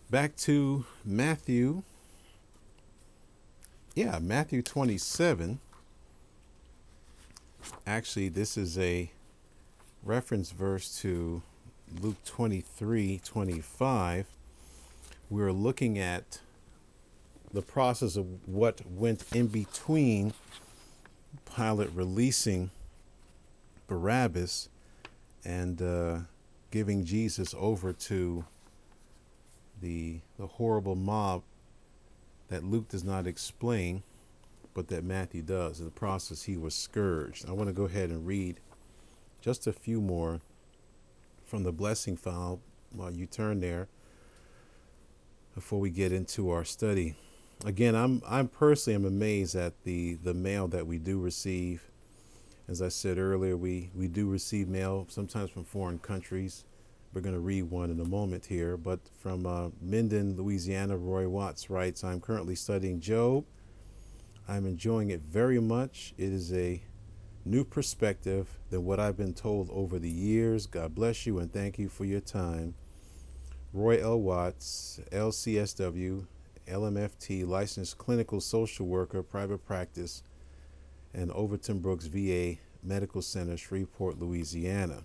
Back to Matthew. Yeah, Matthew 27. Actually, this is a reference verse to Luke 23:25. We're looking at the process of what went in between Pilate releasing Barabbas and giving Jesus over to the horrible mob that Luke does not explain, but that Matthew does. In the process, he was scourged. I want to go ahead and read just a few more from the blessing file while you turn there before we get into our study. Again, I'm personally am amazed at the mail that we do receive. As I said earlier, we do receive mail sometimes from foreign countries. We're going to read one in a moment here, but from Minden, Louisiana, Roy Watts writes, I'm currently studying Job. I'm enjoying it very much. It is a new perspective than what I've been told over the years. God bless you and thank you for your time. Roy L. Watts, LCSW, LMFT, licensed clinical social worker, private practice, and Overton Brooks VA Medical Center, Shreveport, Louisiana.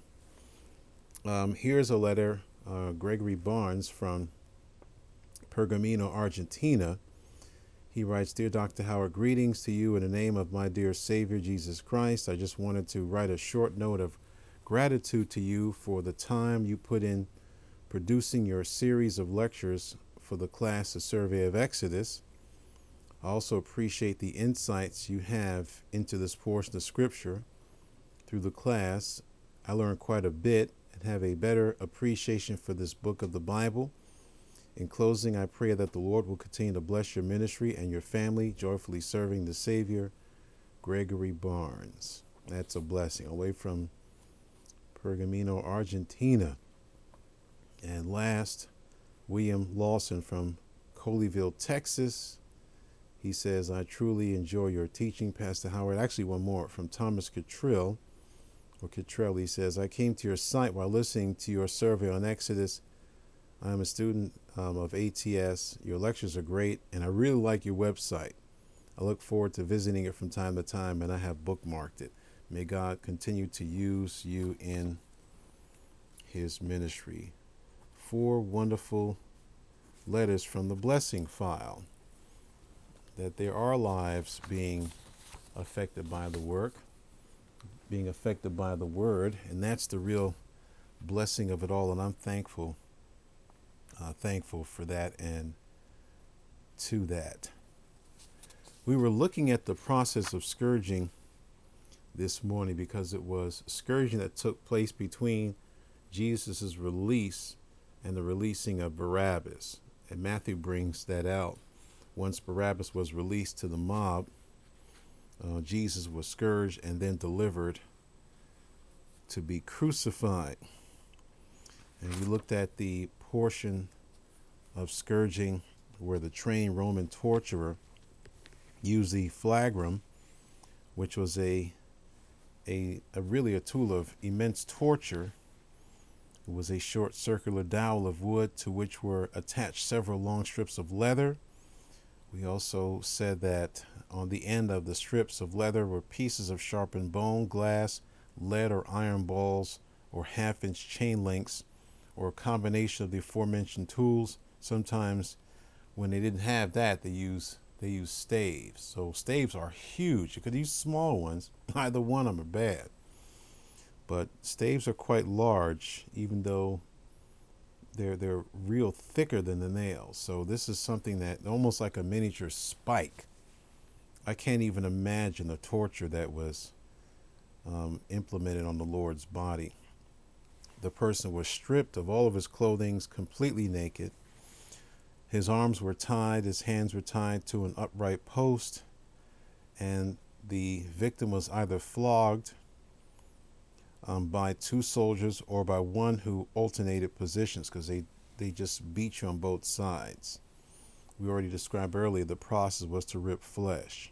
Here's a letter, Gregory Barnes from Pergamino, Argentina. He writes, Dear Dr. Howard, greetings to you in the name of my dear Savior, Jesus Christ. I just wanted to write a short note of gratitude to you for the time you put in producing your series of lectures for the class, The Survey of Exodus. I also appreciate the insights you have into this portion of Scripture. Through the class, I learned quite a bit and have a better appreciation for this book of the Bible. In closing, I pray that the Lord will continue to bless your ministry and your family, joyfully serving the Savior, Gregory Barnes. That's a blessing. Away from Pergamino, Argentina. And last, William Lawson from Colleyville, Texas. He says, I truly enjoy your teaching, Pastor Howard. Actually, one more from Thomas Cottrell. He says, I came to your site while listening to your survey on Exodus. I am a student of ATS. Your lectures are great, and I really like your website. I look forward to visiting it from time to time, and I have bookmarked it. May God continue to use you in his ministry. 4 wonderful letters from the blessing file, that there are lives being affected by the work, being affected by the word, and that's the real blessing of it all, and I'm thankful for that and to that. We were looking at the process of scourging this morning because it was scourging that took place between Jesus' release and the releasing of Barabbas, and Matthew brings that out. Once Barabbas was released to the mob, Jesus was scourged and then delivered to be crucified. And we looked at the portion of scourging where the trained Roman torturer used the flagrum, which was a really a tool of immense torture. It was a short circular dowel of wood to which were attached several long strips of leather. We also said that on the end of the strips of leather were pieces of sharpened bone, glass, lead or iron balls, or half-inch chain links, or a combination of the aforementioned tools. Sometimes when they didn't have that, they used staves. So staves are huge. You could use small ones. Either one of them are bad. But staves are quite large, even though they're real thicker than the nails. So this is something that almost like a miniature spike. I can't even imagine the torture that was implemented on the Lord's body. The person was stripped of all of his clothing, completely naked. His arms were tied, his hands were tied to an upright post, and the victim was either flogged by 2 soldiers or by one who alternated positions, because they just beat you on both sides. We already described earlier the process was to rip flesh.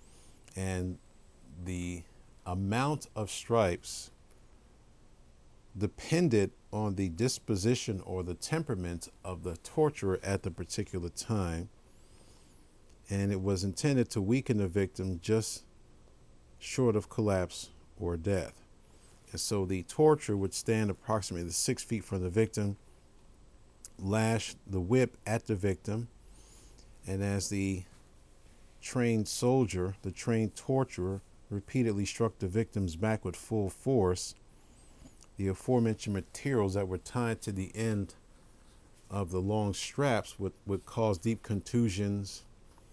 And the amount of stripes depended on the disposition or the temperament of the torturer at the particular time, and it was intended to weaken the victim just short of collapse or death. And so the torturer would stand approximately 6 feet from the victim, lash the whip at the victim, and as the trained soldier, the trained torturer, repeatedly struck the victim's back with full force, the aforementioned materials that were tied to the end of the long straps would cause deep contusions,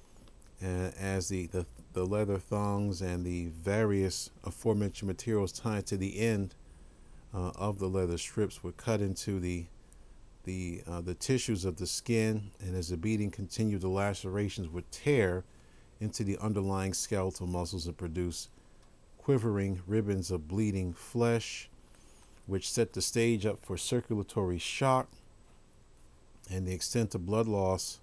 as the leather thongs and the various aforementioned materials tied to the end of the leather strips would cut into the tissues of the skin, and as the beating continued, the lacerations would tear into the underlying skeletal muscles and produce quivering ribbons of bleeding flesh, which set the stage up for circulatory shock. And the extent of blood loss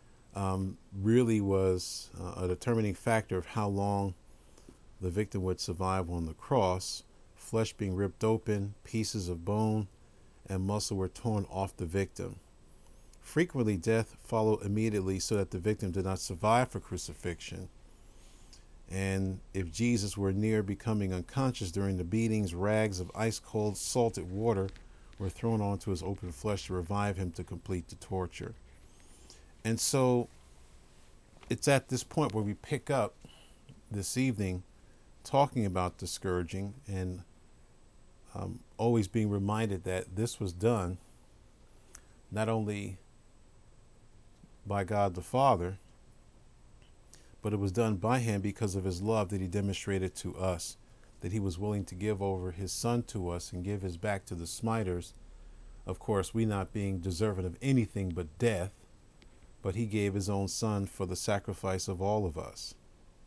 really was a determining factor of how long the victim would survive on the cross. Flesh being ripped open, pieces of bone and muscle were torn off the victim. Frequently, death followed immediately so that the victim did not survive for crucifixion. And if Jesus were near becoming unconscious during the beatings, rags of ice-cold salted water were thrown onto his open flesh to revive him to complete the torture. And so it's at this point where we pick up this evening talking about the scourging, and always being reminded that this was done not only by God the Father, but it was done by him because of his love that he demonstrated to us, that he was willing to give over his son to us and give his back to the smiters. Of course, we not being deserving of anything but death, but he gave his own son for the sacrifice of all of us.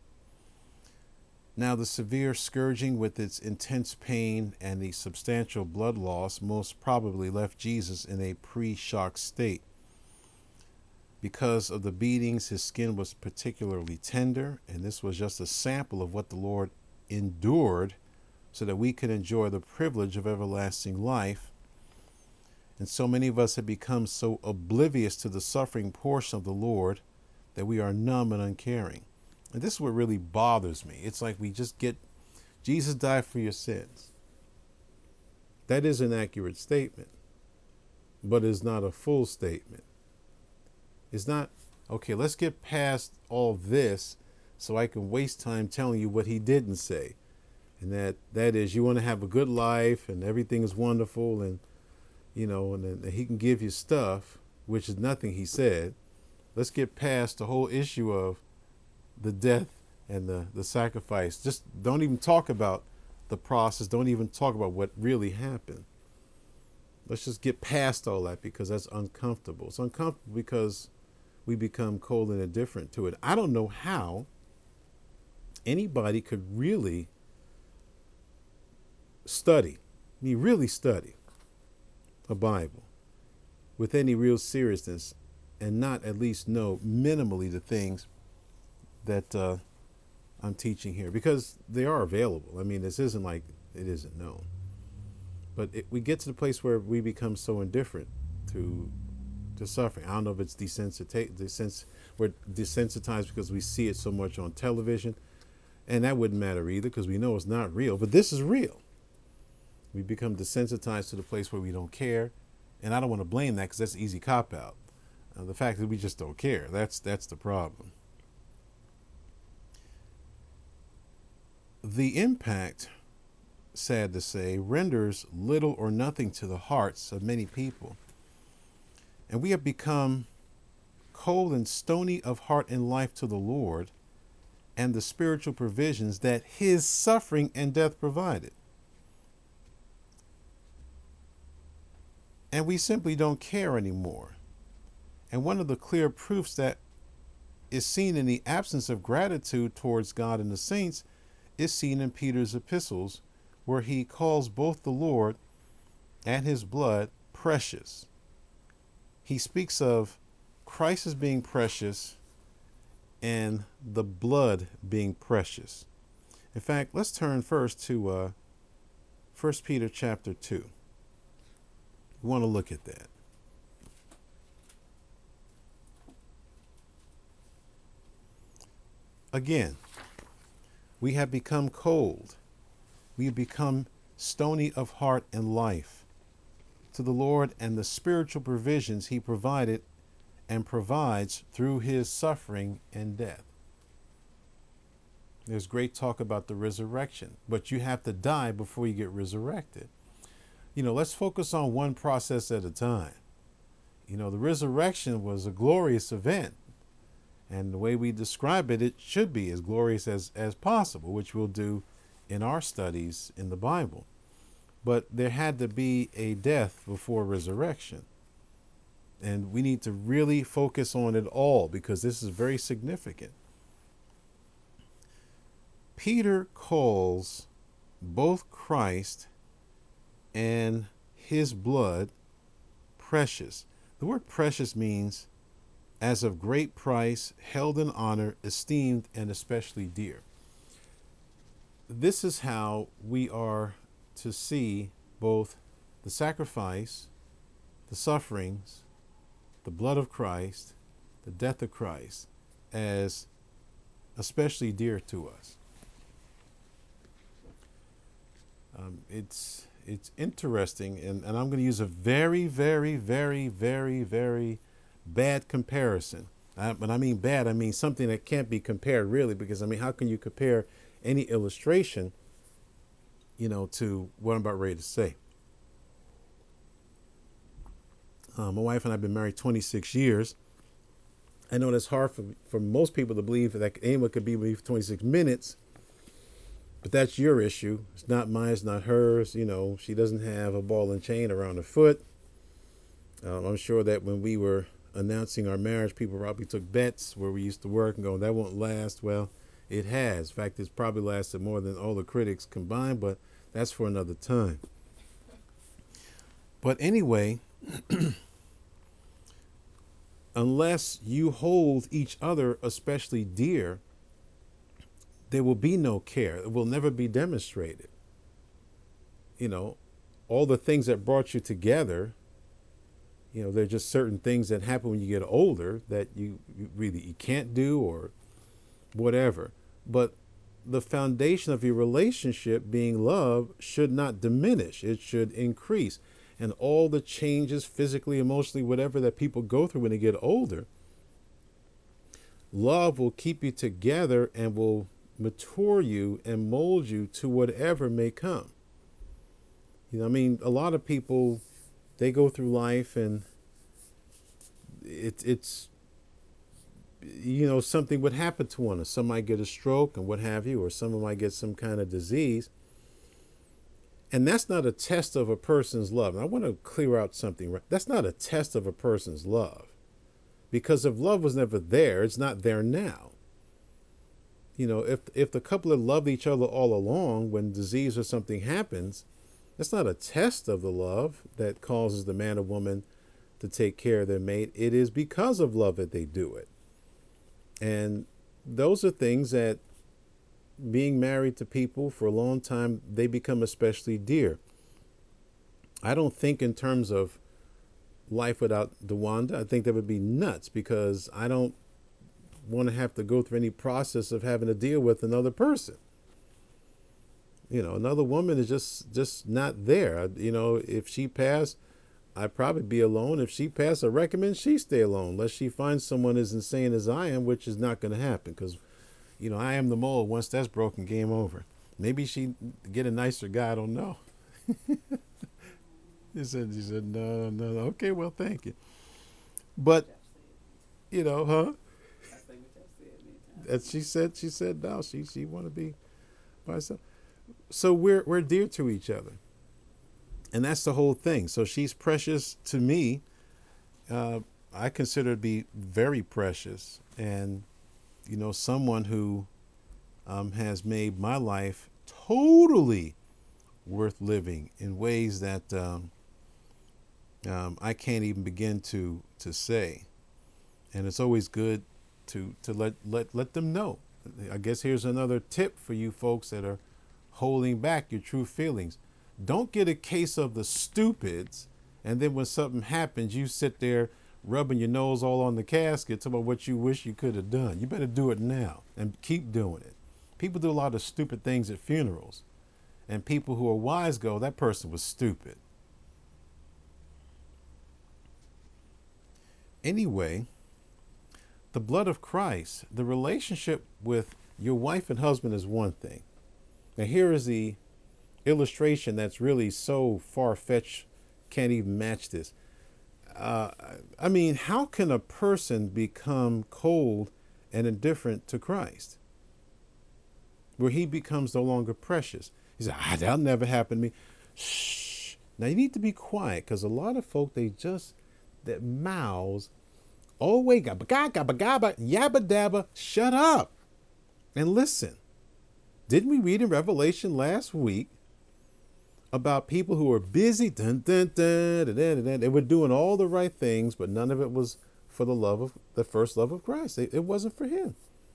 Now, the severe scourging with its intense pain and the substantial blood loss most probably left Jesus in a pre-shock state. Because of the beatings, his skin was particularly tender, and this was just a sample of what the Lord endured so that we could enjoy the privilege of everlasting life. And so many of us have become so oblivious to the suffering portion of the Lord that we are numb and uncaring. And this is what really bothers me. It's like we just get, Jesus died for your sins. That is an accurate statement, but it's not a full statement. It's not, okay, let's get past all this so I can waste time telling you what he didn't say. And that is, you want to have a good life and everything is wonderful, and and he can give you stuff, which is nothing he said. Let's get past the whole issue of the death and the sacrifice. Just don't even talk about the process. Don't even talk about what really happened. Let's just get past all that, because that's uncomfortable. It's uncomfortable because we become cold and indifferent to it. I don't know how anybody could really study a Bible with any real seriousness and not at least know minimally the things that I'm teaching here, because they are available. I mean, this isn't like it isn't known. But we get to the place where we become so indifferent to suffering. I don't know if it's we're desensitized because we see it so much on television, and that wouldn't matter either because we know it's not real. But this is real. We become desensitized to the place where we don't care, and I don't want to blame that because that's an easy cop-out. The fact that we just don't care, that's the problem. The impact, sad to say, renders little or nothing to the hearts of many people. And we have become cold and stony of heart and life to the Lord and the spiritual provisions that his suffering and death provided. And we simply don't care anymore. And one of the clear proofs that is seen in the absence of gratitude towards God and the saints is seen in Peter's epistles, where he calls both the Lord and his blood precious. He speaks of Christ as being precious and the blood being precious. In fact, let's turn first to 1 Peter chapter 2. We want to look at that. Again, we have become cold. We have become stony of heart and life to the Lord and the spiritual provisions he provided and provides through his suffering and death. There's great talk about the resurrection, but you have to die before you get resurrected. Let's focus on one process at a time. The resurrection was a glorious event. And the way we describe it, it should be as glorious as possible, which we'll do in our studies in the Bible. But there had to be a death before resurrection. And we need to really focus on it all because this is very significant. Peter calls both Christ and his blood precious. The word precious means as of great price, held in honor, esteemed, and especially dear. This is how we are to see both the sacrifice, the sufferings, the blood of Christ, the death of Christ, as especially dear to us. It's interesting, and I'm going to use a very, very, very, very, very bad comparison. But I mean bad, I mean something that can't be compared really, because how can you compare any illustration, to what I'm about ready to say? My wife and I have been married 26 years. I know that's hard for most people to believe that anyone could be with me for 26 minutes, but that's your issue. It's not mine, it's not hers. She doesn't have a ball and chain around her foot. I'm sure that when we were announcing our marriage, people probably took bets where we used to work and go, that won't last. Well, it has. In fact, it's probably lasted more than all the critics combined, but that's for another time. But anyway, unless you hold each other especially dear, there will be no care. It will never be demonstrated. All the things that brought you together, there are just certain things that happen when you get older that you can't do or whatever. But the foundation of your relationship being love should not diminish. It should increase. And all the changes physically, emotionally, whatever that people go through when they get older, love will keep you together and will mature you and mold you to whatever may come. A lot of people, they go through life and it's something would happen to one. Some might get a stroke and what have you, or someone might get some kind of disease. And that's not a test of a person's love. And I want to clear out something. That's not a test of a person's love. Because if love was never there, it's not there now. If the couple had loved each other all along, when disease or something happens, that's not a test of the love that causes the man or woman to take care of their mate. It is because of love that they do it. And those are things that, being married to people for a long time, they become especially dear. I don't think in terms of life without DeWanda. I think that would be nuts, because I don't want to have to go through any process of having to deal with another person. Another woman is just not there. If she passed, I'd probably be alone. If she passed, I recommend she stay alone, unless she finds someone as insane as I am, which is not going to happen, because I am the mold. Once that's broken, game over. Maybe she get a nicer guy. I don't know. He said, no. Okay, well, thank you. But, huh? As she said no. She want to be by herself. So we're dear to each other. And that's the whole thing. So she's precious to me. I consider her to be very precious. And someone who has made my life totally worth living in ways that I can't even begin to say. And it's always good to let them know. I guess here's another tip for you folks that are holding back your true feelings. Don't get a case of the stupids And then when something happens, you sit there rubbing your nose all on the casket about what you wish you could have done. You better do it now and keep doing it. People do a lot of stupid things at funerals. And people who are wise go, that person was stupid. Anyway, the blood of Christ, the relationship with your wife and husband is one thing. Now here is the illustration that's really so far-fetched, can't even match this. I mean, how can a person become cold and indifferent to Christ, where he becomes no longer precious? He said, that'll never happen to me. Shh. Now you need to be quiet, because a lot of folk, that mouths, oh wait, gabba yabba dabba, shut up and listen. Didn't we read in Revelation last week about people who were busy, dun, dun, dun, dun, dun, dun, they were doing all the right things, but none of it was for the first love of Christ. It wasn't for him.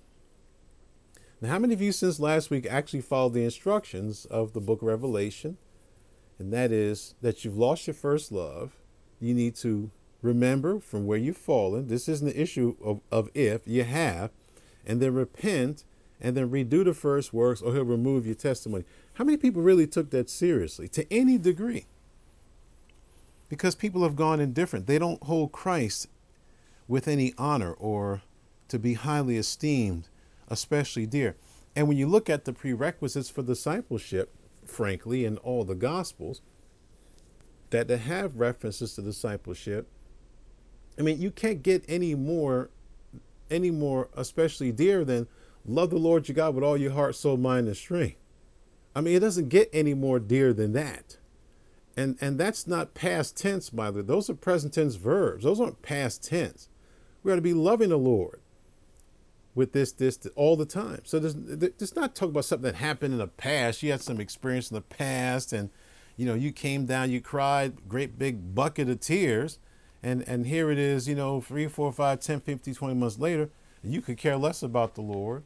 Now, how many of you since last week actually followed the instructions of the book of Revelation? And that is that you've lost your first love. You need to remember from where you've fallen. This isn't the issue of if you have, and then repent and then redo the first works, or he'll remove your testimony. How many people really took that seriously to any degree? Because people have gone indifferent. They don't hold Christ with any honor or to be highly esteemed, especially dear. And when you look at the prerequisites for discipleship, frankly, in all the Gospels, that they have references to discipleship, I mean, you can't get any more especially dear than love the Lord your God with all your heart, soul, mind, and strength. I mean, it doesn't get any more dear than that. And that's not past tense, by the way. Those are present tense verbs. Those aren't past tense. We ought to be loving the Lord with this all the time. So there's not talking about something that happened in the past. You had some experience in the past, and you came down, you cried, great big bucket of tears, and here it is, 3, 4, 5, 10, 15, 20 months later, you could care less about the Lord.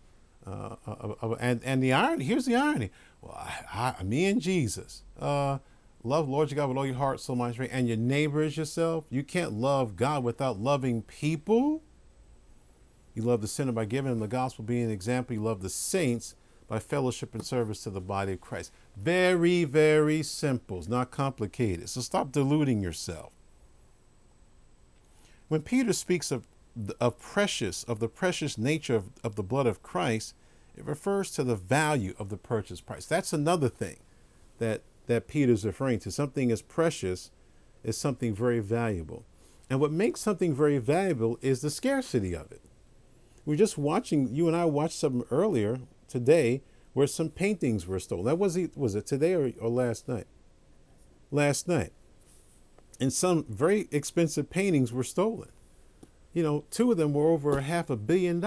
And the irony, here's the irony. Well, me and Jesus, love Lord your God with all your heart, soul, mind, strength, and your neighbor as yourself. You can't love God without loving people. You love the sinner by giving him the gospel, being an example. You love the saints by fellowship and service to the body of Christ. Very, very simple. It's not complicated. So stop deluding yourself. When Peter speaks of the precious nature of the blood of Christ, it refers to the value of the purchase price. That's another thing that Peter's referring to. Something as precious is something very valuable. And what makes something very valuable is the scarcity of it. We're just watching, you and I watched something earlier today where some paintings were stolen. Was it today or last night? Last night. And some very expensive paintings were stolen. 2 of them were over $500 million.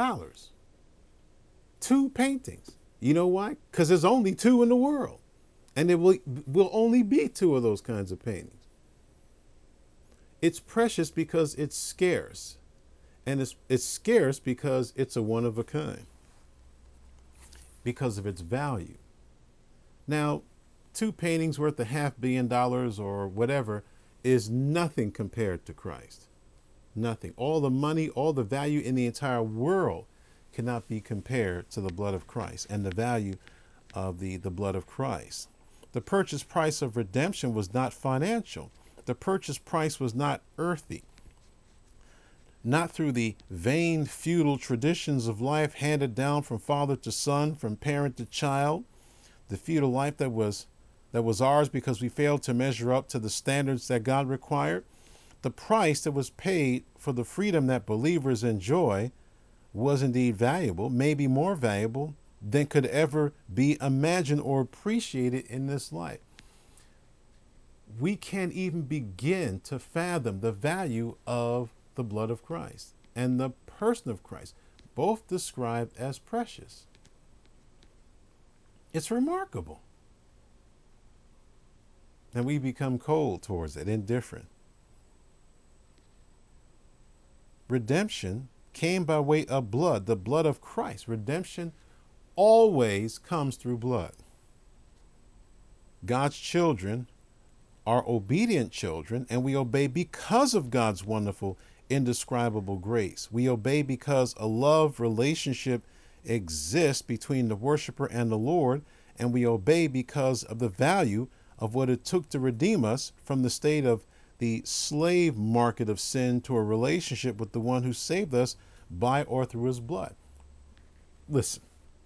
2 paintings. You know why? Because there's only 2 in the world. And there will only be 2 of those kinds of paintings. It's precious because it's scarce. And it's scarce because it's a one of a kind. Because of its value. Now, 2 paintings worth $500 million or whatever is nothing compared to Christ. Nothing. All the money, all the value in the entire world cannot be compared to the blood of Christ and the value of the blood of Christ. The purchase price of redemption was not financial. The purchase price was not earthy. Not through the vain, feudal traditions of life handed down from father to son, from parent to child. The feudal life that was ours because we failed to measure up to the standards that God required. The price that was paid for the freedom that believers enjoy was indeed valuable, maybe more valuable than could ever be imagined or appreciated in this life. We can't even begin to fathom the value of the blood of Christ and the person of Christ, both described as precious. It's remarkable. And we become cold towards it, indifferent. Redemption came by way of blood, the blood of Christ. Redemption always comes through blood. God's children are obedient children, and we obey because of God's wonderful, indescribable grace. We obey because a love relationship exists between the worshiper and the Lord, and we obey because of the value of what it took to redeem us from the state of the slave market of sin to a relationship with the one who saved us by or through his blood. Listen.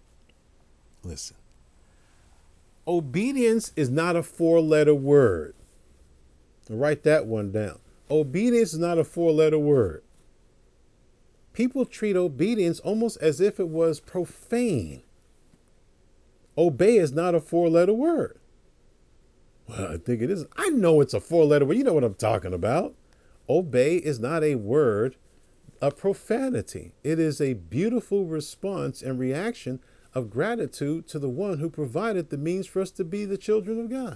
Obedience is not a four-letter word. Write that one down. Obedience is not a four-letter word. People treat obedience almost as if it was profane. Obey is not a four-letter word. Well, I think it is. I know it's a four-letter word. You know what I'm talking about. Obey is not a word of profanity. It is a beautiful response and reaction of gratitude to the one who provided the means for us to be the children of God.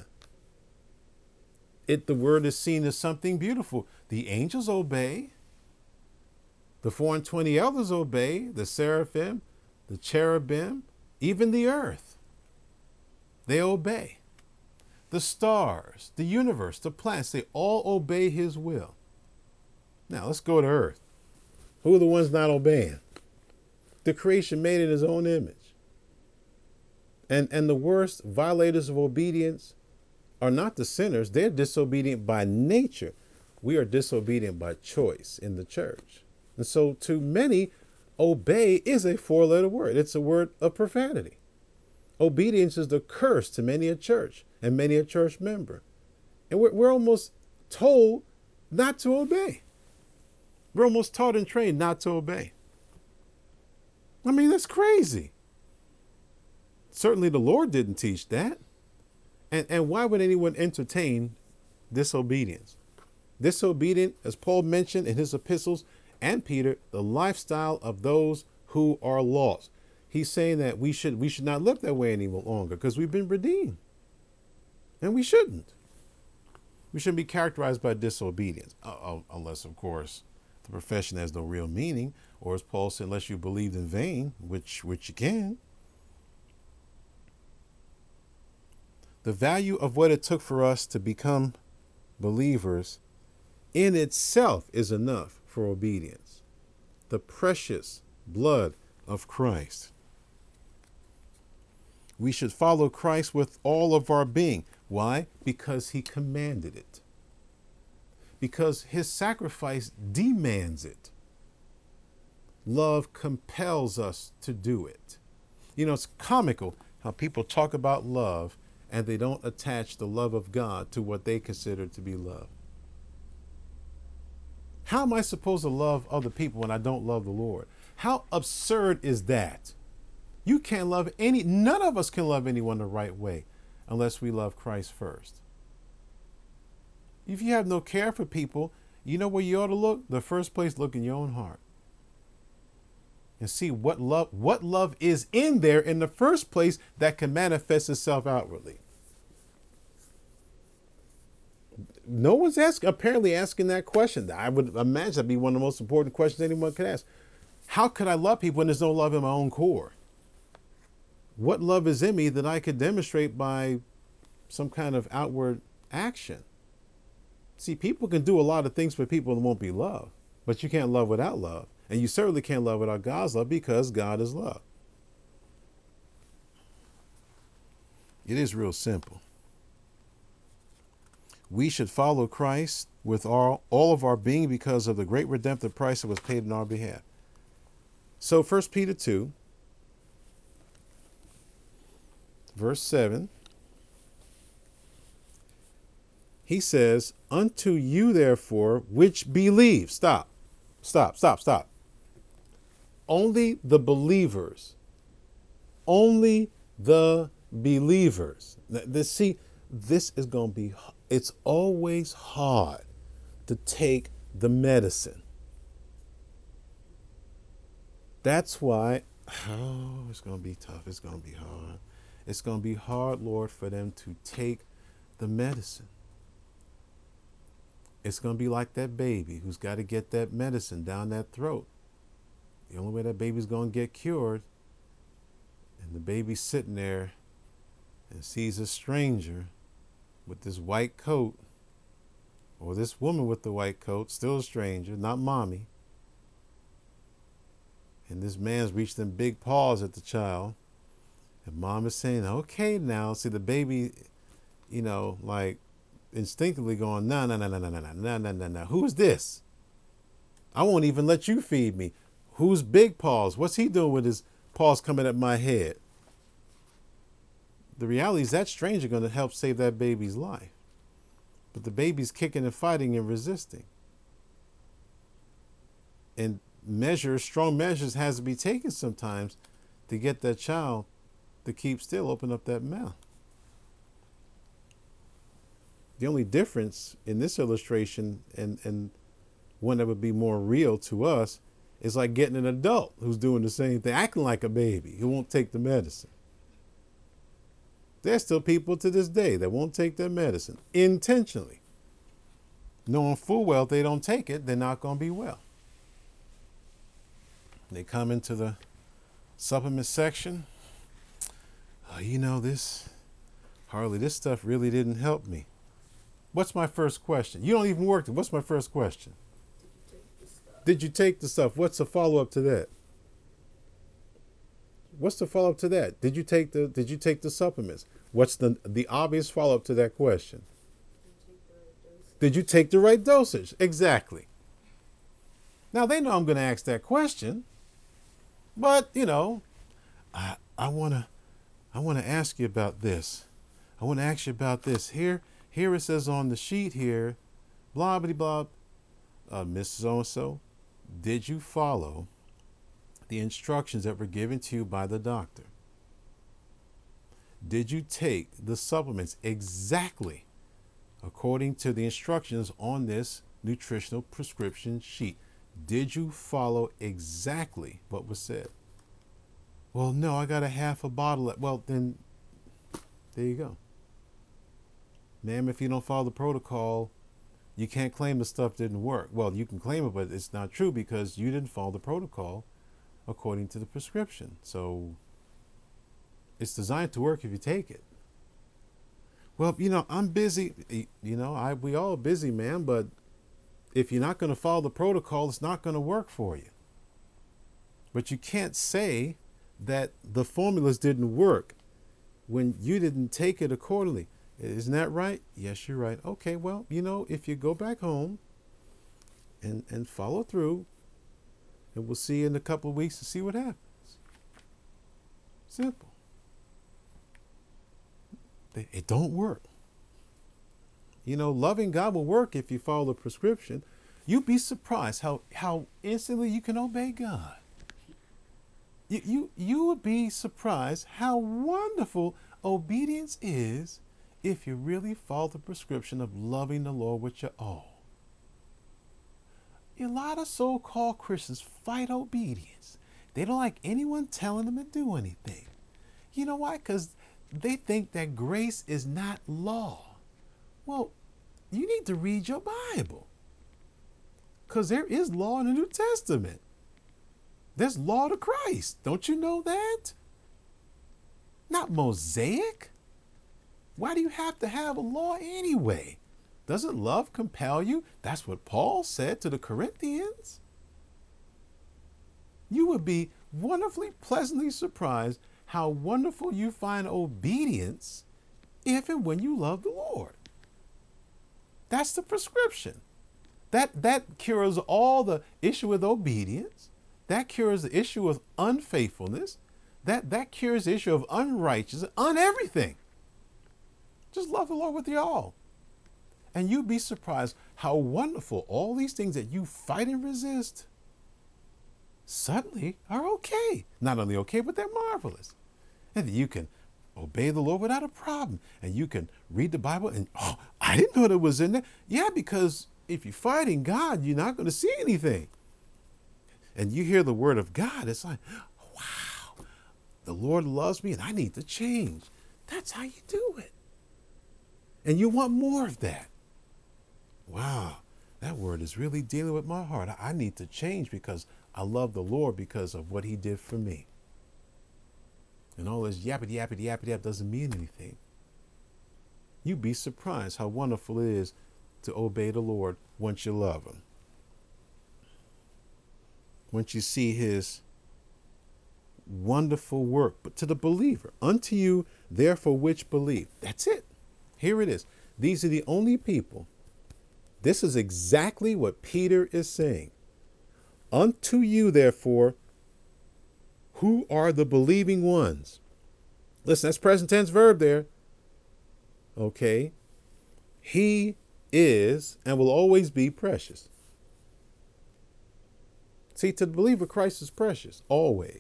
The word is seen as something beautiful. The angels obey. The 24 elders obey. The seraphim, the cherubim, even the earth. They obey. The stars, the universe, the planets, they all obey his will. Now let's go to earth. Who are the ones not obeying? The creation made in his own image. And the worst violators of obedience are not the sinners. They're disobedient by nature. We are disobedient by choice in the church. And so to many, obey is a four-letter word. It's a word of profanity. Obedience is the curse to many a church and many a church member. And we're almost told not to obey. We're almost taught and trained not to obey. I mean, that's crazy. Certainly the Lord didn't teach that. And why would anyone entertain disobedience? Disobedient, as Paul mentioned in his epistles, and Peter, the lifestyle of those who are lost. He's saying that we should not live that way any longer because we've been redeemed. And we shouldn't. We shouldn't be characterized by disobedience, unless, of course, the profession has no real meaning, or as Paul said, unless you believed in vain, which you can. The value of what it took for us to become believers in itself is enough for obedience. The precious blood of Christ. We should follow Christ with all of our being. Why? Because he commanded it. Because his sacrifice demands it. Love compels us to do it. You know, it's comical how people talk about love and they don't attach the love of God to what they consider to be love. How am I supposed to love other people when I don't love the Lord? How absurd is that? You can't love none of us can love anyone the right way unless we love Christ first. If you have no care for people, you know where you ought to look? The first place, look in your own heart. And see what love is in there in the first place that can manifest itself outwardly. No one's apparently asking that question. I would imagine that'd be one of the most important questions anyone could ask. How could I love people when there's no love in my own core? What love is in me that I could demonstrate by some kind of outward action? See, people can do a lot of things for people that won't be loved, but you can't love without love. And you certainly can't love without God's love because God is love. It is real simple. We should follow Christ with all of our being because of the great redemptive price that was paid on our behalf. So 1 Peter 2, verse 7, he says, unto you therefore which believe. Stop. Only the believers. Only the believers. This is going to be, it's always hard to take the medicine. That's why, it's going to be tough. It's going to be hard. It's going to be hard, Lord, for them to take the medicine. It's going to be like that baby who's got to get that medicine down that throat. The only way that baby's going to get cured, and the baby's sitting there and sees a stranger with this white coat or this woman with the white coat, still a stranger, not mommy. And this man's reached them big paws at the child. And mom is saying, okay, now. See the baby, like instinctively going, no, no, no, no, no, no, no, no, no, no. Who's this? I won't even let you feed me. Who's Big Paws? What's he doing with his paws coming at my head? The reality is that stranger going to help save that baby's life. But the baby's kicking and fighting and resisting. And strong measures has to be taken sometimes to get that child to keep still, open up that mouth. The only difference in this illustration and one that would be more real to us is like getting an adult who's doing the same thing, acting like a baby who won't take the medicine. There's still people to this day that won't take their medicine intentionally, knowing full well if they don't take it, they're not going to be well. They come into the supplement section. This stuff really didn't help me. What's my first question? You don't even work it. What's my first question? Did you take the stuff? What's the follow-up to that? What's the follow-up to that? Did you take the supplements? What's the obvious follow-up to that question? Did you take the right dosage? Exactly. Now they know I'm going to ask that question, but I want to ask you about this. I want to ask you about this. Here it says on the sheet here, blah blah blah. Mrs. So-and-so, did you follow the instructions that were given to you by the doctor? Did you take the supplements exactly according to the instructions on this nutritional prescription sheet? Did you follow exactly what was said? Well, no, I got a half a bottle. Well, then there you go. Ma'am, if you don't follow the protocol, you can't claim the stuff didn't work. Well, you can claim it, but it's not true because you didn't follow the protocol according to the prescription. So it's designed to work if you take it. Well, I'm busy. We all are busy, man, but if you're not going to follow the protocol, it's not going to work for you. But you can't say that the formulas didn't work when you didn't take it accordingly. Isn't that right? Yes, you're right. Okay, well, if you go back home and follow through, and we'll see you in a couple of weeks to see what happens. Simple. It don't work. Loving God will work if you follow the prescription. You'd be surprised how instantly you can obey God. You would be surprised how wonderful obedience is if you really follow the prescription of loving the Lord with your all. A lot of so-called Christians fight obedience. They don't like anyone telling them to do anything. You know why? Because they think that grace is not law. Well, you need to read your Bible. Because there is law in the New Testament. There's law to Christ. Don't you know that? Not Mosaic. Why do you have to have a law anyway? Doesn't love compel you? That's what Paul said to the Corinthians. You would be wonderfully, pleasantly surprised how wonderful you find obedience if and when you love the Lord. That's the prescription. That cures all the issue with obedience. That cures the issue of unfaithfulness. That cures the issue of unrighteousness, on everything. Just love the Lord with your all. And you'd be surprised how wonderful all these things that you fight and resist suddenly are okay. Not only okay, but they're marvelous. And you can obey the Lord without a problem. And you can read the Bible and, I didn't know that was in there. Yeah, because if you're fighting God, you're not going to see anything. And you hear the word of God, it's like, wow, the Lord loves me and I need to change. That's how you do it. And you want more of that. Wow, that word is really dealing with my heart. I need to change because I love the Lord because of what he did for me. And all this yappity, yappity, yappity, yap doesn't mean anything. You'd be surprised how wonderful it is to obey the Lord once you love him. Once you see his wonderful work, but to the believer, unto you, therefore, which believe. That's it. Here it is. These are the only people. This is exactly what Peter is saying. Unto you, therefore, who are the believing ones. Listen, that's present tense verb there. Okay. He is and will always be precious. See, to the believer, Christ is precious, always.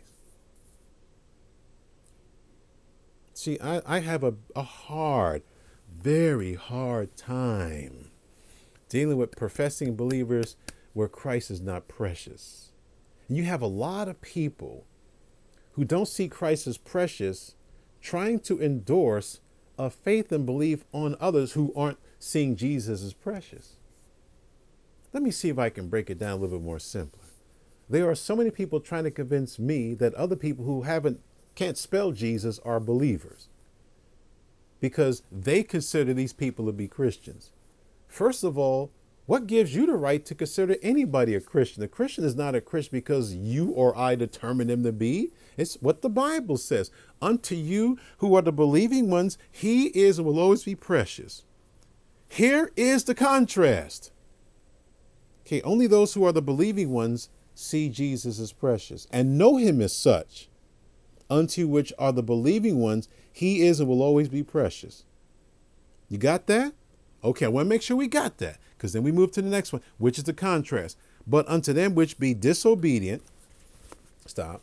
See, I have a hard, very hard time dealing with professing believers where Christ is not precious. And you have a lot of people who don't see Christ as precious trying to endorse a faith and belief on others who aren't seeing Jesus as precious. Let me see if I can break it down a little bit more simpler. There are so many people trying to convince me that other people who can't spell Jesus are believers because they consider these people to be Christians. First of all, what gives you the right to consider anybody a Christian? A Christian is not a Christian because you or I determine them to be. It's what the Bible says. Unto you who are the believing ones, he is and will always be precious. Here is the contrast. Okay, only those who are the believing ones see Jesus as precious and know him as such. Unto which are the believing ones, he is and will always be precious. You got that? Okay, I want to make sure we got that, because then we move to the next one, which is the contrast. But unto them which be disobedient, stop.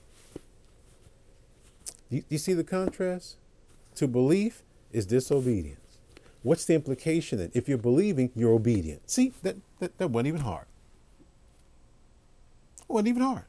You see the contrast? To belief is disobedience. What's the implication then? If you're believing, you're obedient. See, that wasn't even hard. It wasn't even hard.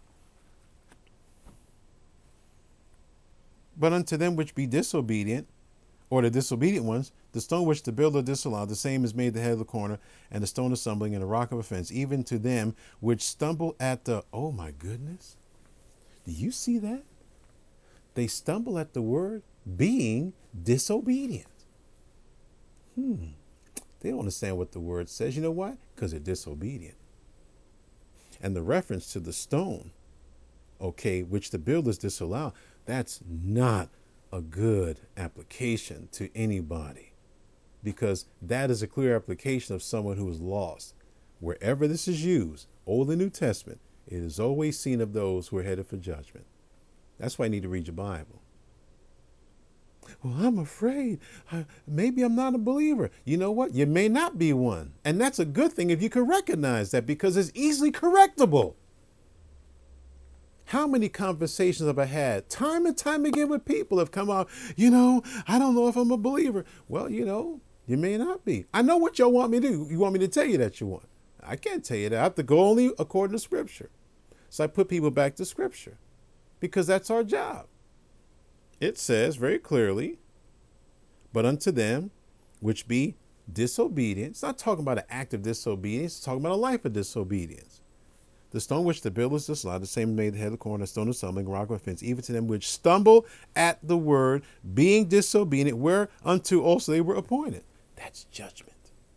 But unto them which be disobedient, or the disobedient ones, the stone which the builder disallowed, the same is made the head of the corner, and the stone of stumbling, and the rock of offense, even to them which stumble at the, oh my goodness. Do you see that? They stumble at the word being disobedient. They don't understand what the word says. You know why? Because they're disobedient. And the reference to the stone, okay, which the builders disallow, that's not a good application to anybody, because that is a clear application of someone who is lost. Wherever this is used, Old and New Testament, it is always seen of those who are headed for judgment. That's why you need to read your Bible. Well, I'm afraid. Maybe I'm not a believer. You know what? You may not be one. And that's a good thing if you can recognize that, because it's easily correctable. How many conversations have I had time and time again with people have come out, I don't know if I'm a believer. Well, you may not be. I know what y'all want me to do. You want me to tell you that you want. I can't tell you that. I have to go only according to Scripture. So I put people back to Scripture because that's our job. It says very clearly, but unto them which be disobedient. It's not talking about an act of disobedience. It's talking about a life of disobedience. The stone which the builders disallowed, the same made the head of the corner, stone of stumbling, rock of offense, even to them which stumble at the word, being disobedient, whereunto also they were appointed. That's judgment.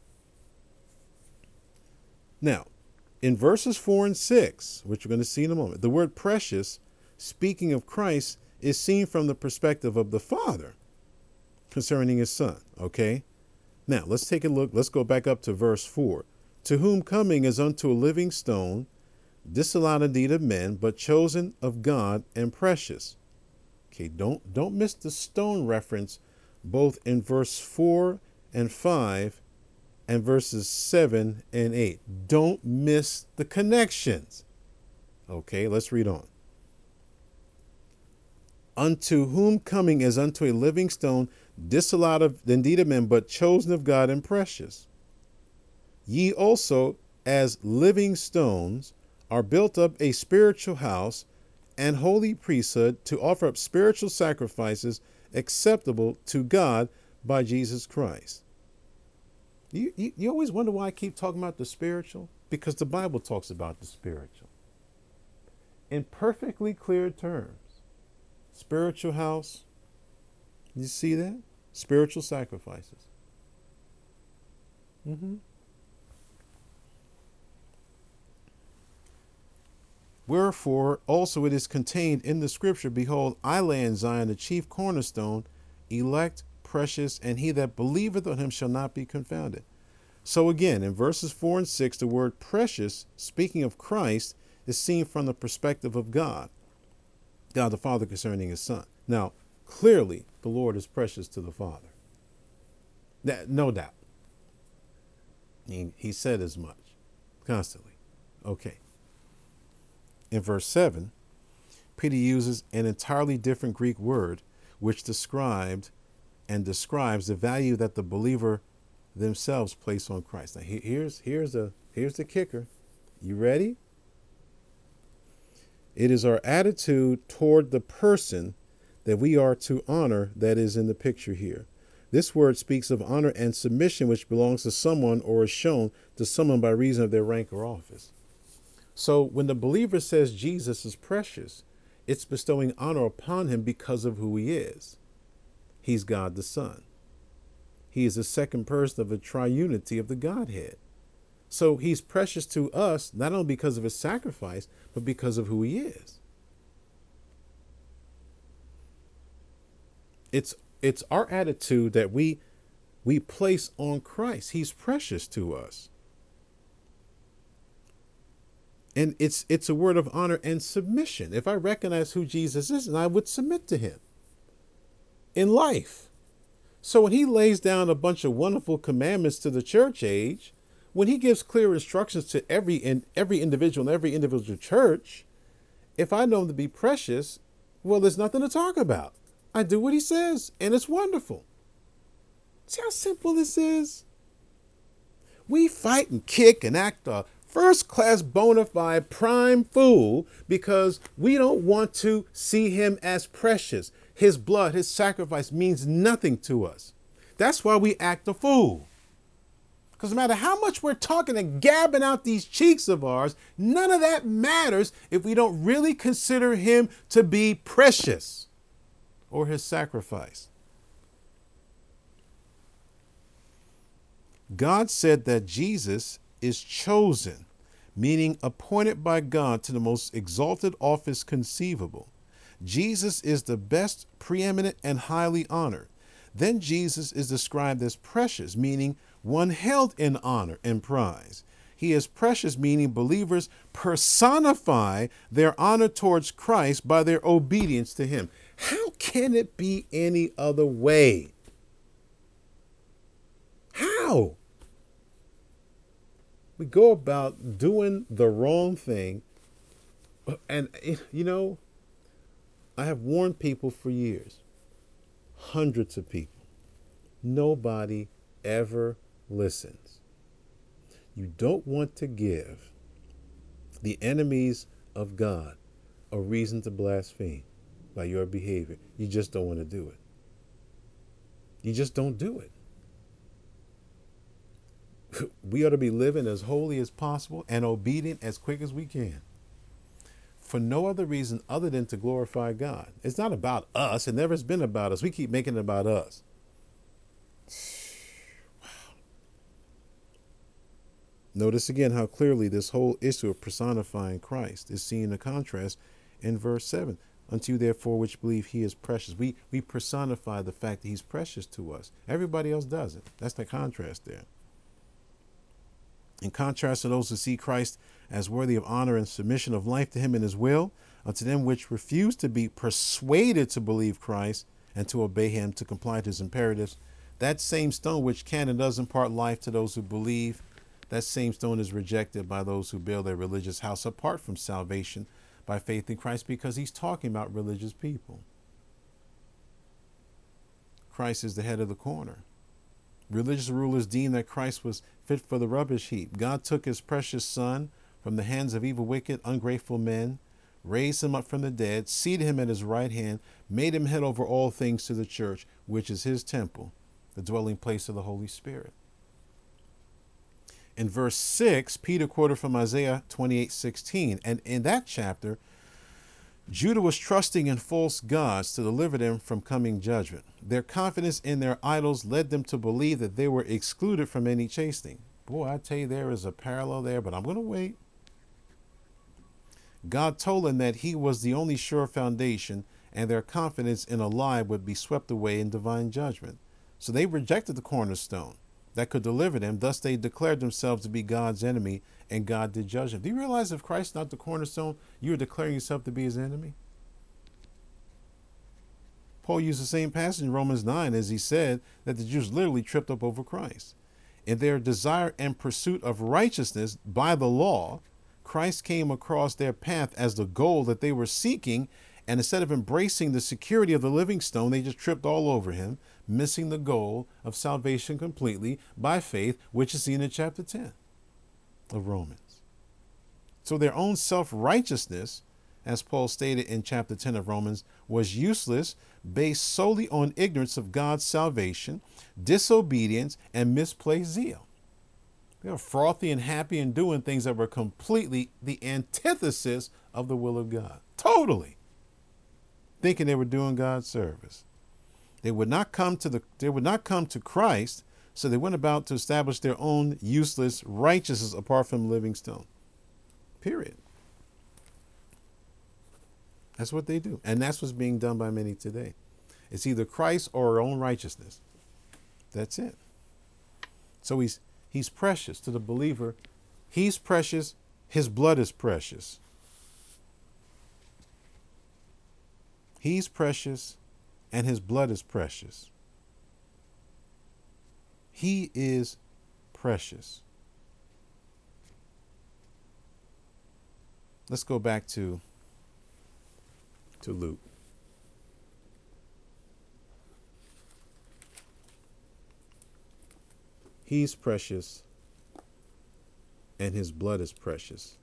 Now, in verses 4 and 6, which we're going to see in a moment, the word precious, speaking of Christ, is seen from the perspective of the Father concerning his Son. Okay? Now, let's take a look. Let's go back up to verse 4. To whom coming is unto a living stone, disallowed indeed of men, but chosen of God and precious. Okay, don't miss the stone reference both in verse 4 and 5 and verses 7 and 8. Don't miss the connections. Okay, let's read on. Unto whom coming is unto a living stone, disallowed of indeed of men, but chosen of God and precious. Ye also, as living stones, are built up a spiritual house and holy priesthood to offer up spiritual sacrifices acceptable to God by Jesus Christ. You always wonder why I keep talking about the spiritual? Because the Bible talks about the spiritual in perfectly clear terms. Spiritual house. You see that? Spiritual sacrifices. Wherefore also it is contained in the scripture, behold, I lay in Zion the chief cornerstone, elect, precious, and he that believeth on him shall not be confounded. So again, in verses 4 and 6, the word precious, speaking of Christ, is seen from the perspective of God the Father concerning his Son. Now, clearly, the Lord is precious to the Father. No doubt. He said as much constantly. Okay. In verse 7, Peter uses an entirely different Greek word, which describes the value that the believer themselves place on Christ. Now, here's the kicker. You ready? It is our attitude toward the person that we are to honor that is in the picture here. This word speaks of honor and submission, which belongs to someone or is shown to someone by reason of their rank or office. So when the believer says Jesus is precious, it's bestowing honor upon him because of who he is. He's God the Son. He is the second person of the triunity of the Godhead. So he's precious to us, not only because of his sacrifice, but because of who he is. It's our attitude that we place on Christ. He's precious to us. And it's a word of honor and submission. If I recognize who Jesus is, and I would submit to him in life. So when he lays down a bunch of wonderful commandments to the church age, when he gives clear instructions to every individual in every individual church, if I know him to be precious, well, there's nothing to talk about. I do what he says, and it's wonderful. See how simple this is? We fight and kick and act a first-class bona fide prime fool because we don't want to see him as precious. His blood, his sacrifice means nothing to us. That's why we act a fool. Because no matter how much we're talking and gabbing out these cheeks of ours, none of that matters if we don't really consider him to be precious or his sacrifice. God said that Jesus is chosen, meaning appointed by God to the most exalted office conceivable. Jesus is the best, preeminent, and highly honored. Then Jesus is described as precious, meaning one held in honor and prize. He is precious, meaning believers personify their honor towards Christ by their obedience to him. How can it be any other way? How? We go about doing the wrong thing. And, I have warned people for years, hundreds of people. Nobody ever listens. You don't want to give the enemies of God a reason to blaspheme by your behavior. You just don't want to do it. You just don't do it. We ought to be living as holy as possible and obedient as quick as we can, for no other reason other than to glorify God. It's not about us. It never has been about us. We keep making it about us. Wow. Notice again how clearly this whole issue of personifying Christ is seen in contrast in verse 7. Unto you, therefore, which believe he is precious. We personify the fact that he's precious to us. Everybody else doesn't. That's the contrast there. In contrast to those who see Christ as worthy of honor and submission of life to him and his will, unto them which refuse to be persuaded to believe Christ and to obey him, to comply to his imperatives, that same stone which can and does impart life to those who believe, that same stone is rejected by those who build their religious house apart from salvation by faith in Christ, because he's talking about religious people. Christ is the head of the corner. Religious rulers deemed that Christ was fit for the rubbish heap. God took his precious son from the hands of evil, wicked, ungrateful men, raised him up from the dead, seated him at his right hand, made him head over all things to the church, which is his temple, the dwelling place of the Holy Spirit. In verse 6, Peter quoted from Isaiah 28:16, and in that chapter, Judah was trusting in false gods to deliver them from coming judgment. Their confidence in their idols led them to believe that they were excluded from any chastening. Boy, I tell you, there is a parallel there, but I'm going to wait. God told them that he was the only sure foundation, and their confidence in a lie would be swept away in divine judgment. So they rejected the cornerstone that could deliver them. Thus they declared themselves to be God's enemy, and God did judge them. Do you realize if Christ is not the cornerstone, you are declaring yourself to be his enemy? Paul used the same passage in Romans 9 as he said that the Jews literally tripped up over Christ. In their desire and pursuit of righteousness by the law, Christ came across their path as the goal that they were seeking, and instead of embracing the security of the living stone, they just tripped all over him, missing the goal of salvation completely by faith, which is seen in chapter 10 of Romans. So their own self-righteousness, as Paul stated in chapter 10 of Romans, was useless, based solely on ignorance of God's salvation, disobedience, and misplaced zeal. They were frothy and happy and doing things that were completely the antithesis of the will of God. Totally. Thinking they were doing God's service. They would not come to Christ, so they went about to establish their own useless righteousness apart from the living stone. Period. That's what they do. And that's what's being done by many today. It's either Christ or our own righteousness. That's it. So he's precious to the believer. He's precious. His blood is precious. He's precious and his blood is precious. He is precious. Let's go back to Luke. He's precious and his blood is precious.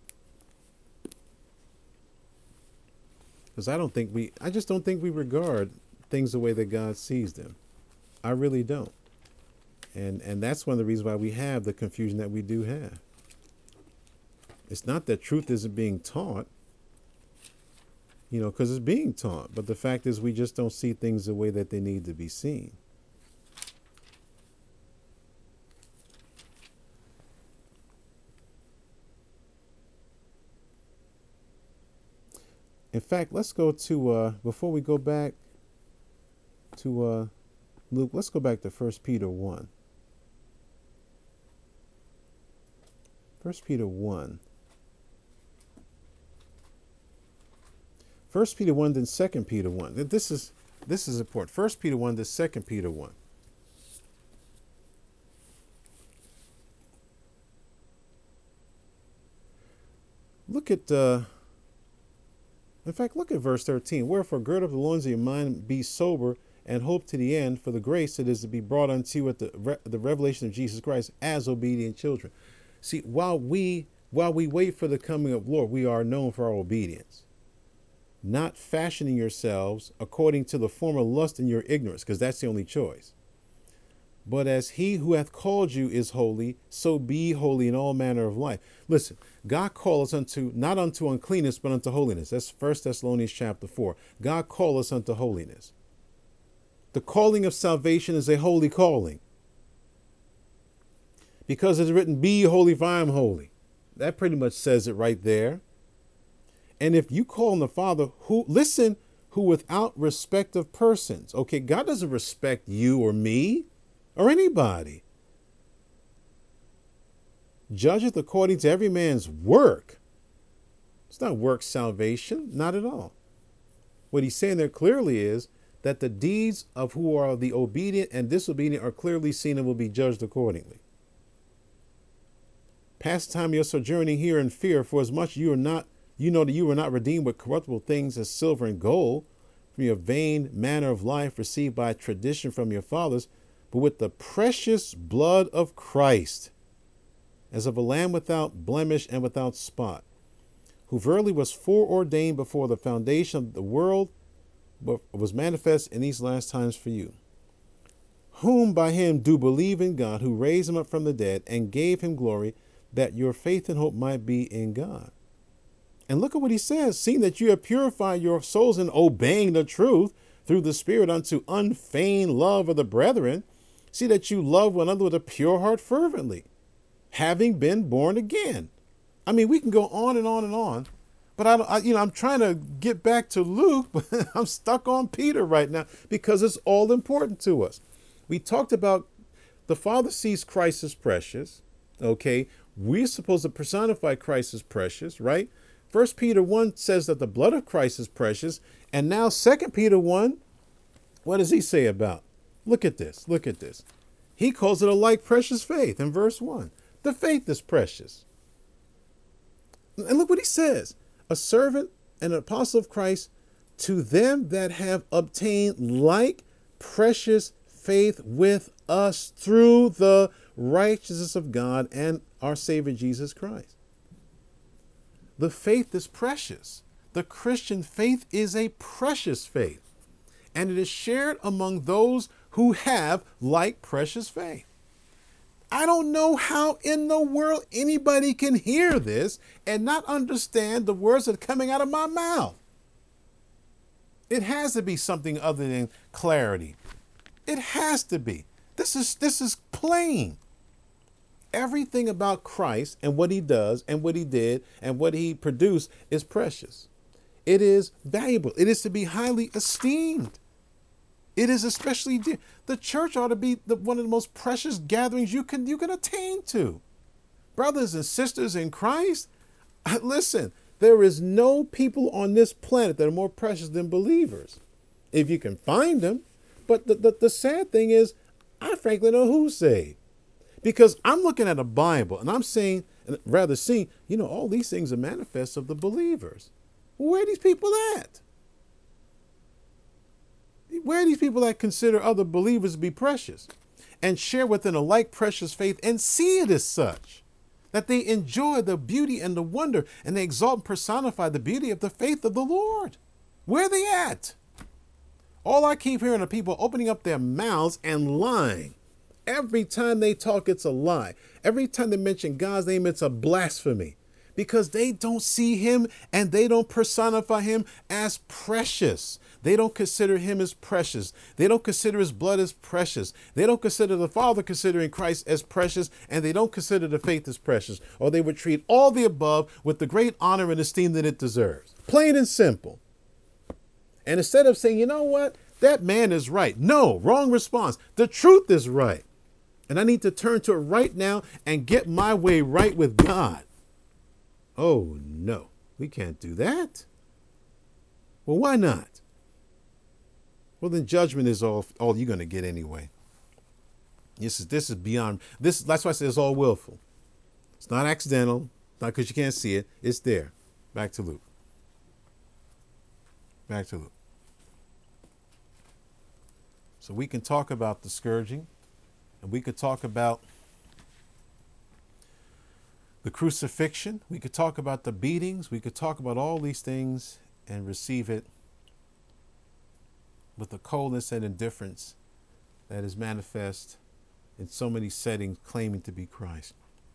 Because I just don't think we regard things the way that God sees them. I really don't. And that's one of the reasons why we have the confusion that we do have. It's not that truth isn't being taught, because it's being taught. But the fact is we just don't see things the way that they need to be seen. In fact, let's go to, before we go back to Luke, let's go back to 1 Peter 1. 1 Peter 1. 1 Peter 1, then 2 Peter 1. This is important. 1 Peter 1, then 2 Peter 1. Look at, in fact, look at verse 13. Wherefore, gird up the loins of your mind, be sober, and hope to the end for the grace that is to be brought unto you at the revelation of Jesus Christ as obedient children. See, while we wait for the coming of the Lord, we are known for our obedience. Not fashioning yourselves according to the former lust in your ignorance, because that's the only choice. But as he who hath called you is holy, so be holy in all manner of life. Listen, God called us not unto uncleanness, but unto holiness. That's 1 Thessalonians chapter 4. God called us unto holiness. The calling of salvation is a holy calling. Because it's written, be holy for I am holy. That pretty much says it right there. And if you call on the Father, who without respect of persons, okay, God doesn't respect you or me or anybody. Judgeth according to every man's work. It's not work salvation, not at all. What he's saying there clearly is that the deeds of who are the obedient and disobedient are clearly seen and will be judged accordingly. Past time you're sojourning here in fear, for as much you know that you were not redeemed with corruptible things as silver and gold from your vain manner of life received by tradition from your fathers, but with the precious blood of Christ, as of a lamb without blemish and without spot, who verily was foreordained before the foundation of the world, but was manifest in these last times for you, whom by him do believe in God, who raised him up from the dead and gave him glory, that your faith and hope might be in God. And look at what he says, seeing that you have purified your souls in obeying the truth through the Spirit unto unfeigned love of the brethren, see that you love one another with a pure heart fervently, having been born again. I mean, we can go on and on and on, But I'm trying to get back to Luke, but I'm stuck on Peter right now because it's all important to us. We talked about the Father sees Christ as precious. Okay, we're supposed to personify Christ as precious, right? First Peter 1 says that the blood of Christ is precious, and now Second Peter 1, what does he say about? Look at this. Look at this. He calls it a like precious faith in verse 1. The faith is precious. And look what he says. A servant and an apostle of Christ to them that have obtained like precious faith with us through the righteousness of God and our Savior Jesus Christ. The faith is precious. The Christian faith is a precious faith, and it is shared among those who have like precious faith. I don't know how in the world anybody can hear this and not understand the words that are coming out of my mouth. It has to be something other than clarity. It has to be. This is plain. Everything about Christ and what he does and what he did and what he produced is precious. It is valuable. It is to be highly esteemed. It is especially dear. The church ought to be one of the most precious gatherings you can attain to. Brothers and sisters in Christ, listen, there is no people on this planet that are more precious than believers, if you can find them. But the sad thing is, I frankly don't know who's saved. Because I'm looking at a Bible and I'm saying, rather seeing, all these things are manifests of the believers. Where are these people at? Where are these people that consider other believers to be precious and share within a like precious faith and see it as such, that they enjoy the beauty and the wonder and they exalt and personify the beauty of the faith of the Lord? Where are they at? All I keep hearing are people opening up their mouths and lying. Every time they talk, it's a lie. Every time they mention God's name, it's a blasphemy because they don't see him and they don't personify him as precious. They don't consider him as precious. They don't consider his blood as precious. They don't consider the Father considering Christ as precious, and they don't consider the faith as precious, or they would treat all the above with the great honor and esteem that it deserves. Plain and simple. And instead of saying, you know what, that man is right. No, wrong response. The truth is right. And I need to turn to it right now and get my way right with God. Oh, no, we can't do that. Well, why not? Well, then judgment is all you're going to get anyway. This is beyond this. That's why I say it's all willful. It's not accidental. It's not because you can't see it. It's there. Back to Luke. Back to Luke. So we can talk about the scourging, and we could talk about the crucifixion. We could talk about the beatings. We could talk about all these things and receive it with the coldness and indifference that is manifest in so many settings claiming to be Christ.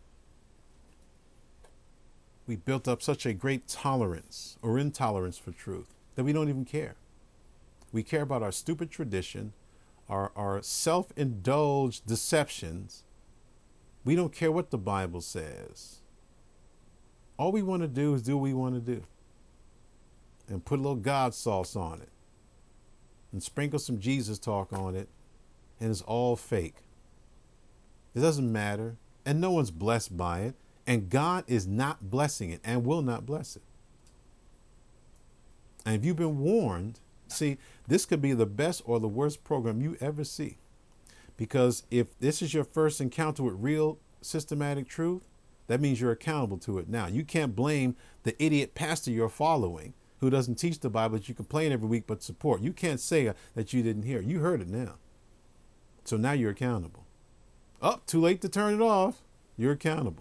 We built up such a great tolerance or intolerance for truth that we don't even care. We care about our stupid tradition, our self-indulged deceptions. We don't care what the Bible says. All we want to do is do what we want to do and put a little God sauce on it and sprinkle some Jesus talk on it, and it's all fake. It doesn't matter, and no one's blessed by it, and God is not blessing it and will not bless it. And if you've been warned, see, this could be the best or the worst program you ever see. Because if this is your first encounter with real systematic truth, that means you're accountable to it now. You can't blame the idiot pastor you're following who doesn't teach the Bible that you complain every week but support. You can't say that you didn't hear it. You heard it now. So now you're accountable. Oh, too late to turn it off. You're accountable.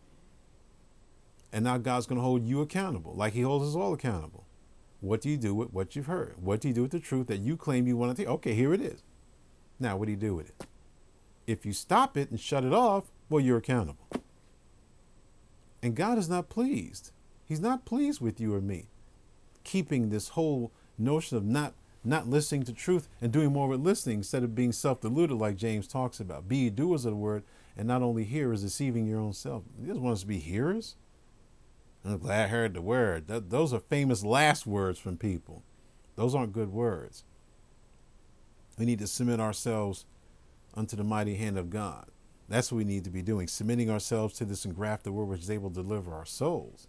And now God's going to hold you accountable like he holds us all accountable. What do you do with what you've heard? What do you do with the truth that you claim you want to think? Okay, here it is. Now, what do you do with it? If you stop it and shut it off, well, you're accountable. And God is not pleased. He's not pleased with you or me keeping this whole notion of not listening to truth and doing more with listening instead of being self-deluded like James talks about. Be ye doers of the word and not only hearers, deceiving your own self. He doesn't want us to be hearers. I'm glad I heard the word. Those are famous last words from people. Those aren't good words. We need to submit ourselves unto the mighty hand of God. That's what we need to be doing, submitting ourselves to this engrafted word which is able to deliver our souls.